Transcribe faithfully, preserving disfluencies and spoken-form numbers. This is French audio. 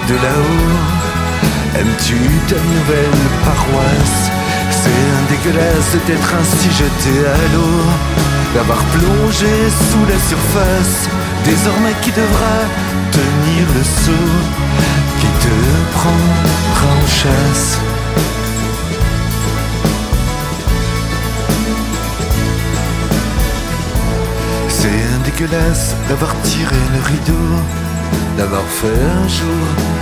de là-haut. Aimes-tu ta nouvelle paroisse? C'est un dégueulasse d'être ainsi jeté à l'eau, d'avoir plongé sous la surface. Désormais qui devra tenir le seau? Qui te prendra en chasse? C'est un dégueulasse d'avoir tiré le rideau, d'avoir fait un jour